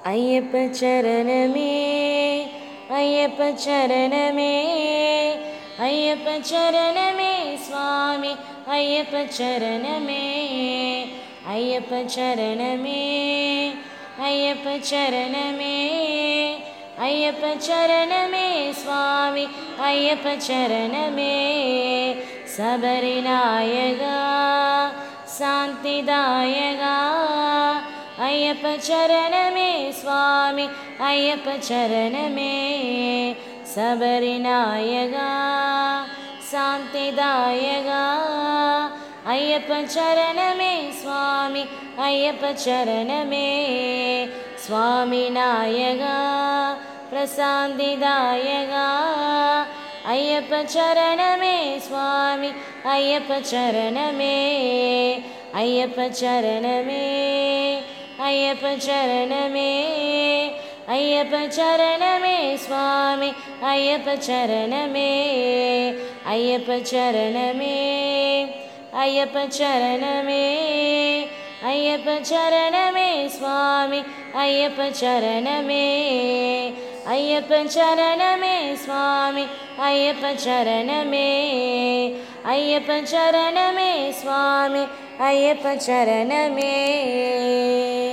ஐயப்ப சரணமே ஐயப்ப சரணமே ஐயப்ப சரணமே சுவாமி ஐயப்ப சரணமே ஐயப்ப சரணமே ஐயப்ப சரணமே ஐயப்ப சரணமே சுவாமி ஐயப்ப சரணமே சபரிநாயகா சாந்திதாயகா ஐயப்ப சரணமே சுவாமி ஐயப்ப சரணமே சபரிநாயகா சாந்திதாயகா ஐயப்ப சரணமே சுவாமி ஐயப்ப சரணமே சுவாமி நாயகா பிரசாந்திதாயகா ஐயப்ப சரணமே சுவாமி ஐயப்ப சரணமே ஐயப்ப சரணமே ஐயப்ப சரணமே ஐயப்ப சரணமே சுவாமி ஐயப்ப சரணமே ஐயப்ப சரணமே ஐயப்ப சரணமே ஐயப்ப சரணமே சுவாமி ஐயப்ப சரணமே ஐயப்ப சரணமே சுவாமி ஐயப்ப சரணமே ஐயப்ப சரணமே சுவாமி ஐயப்ப சரணமே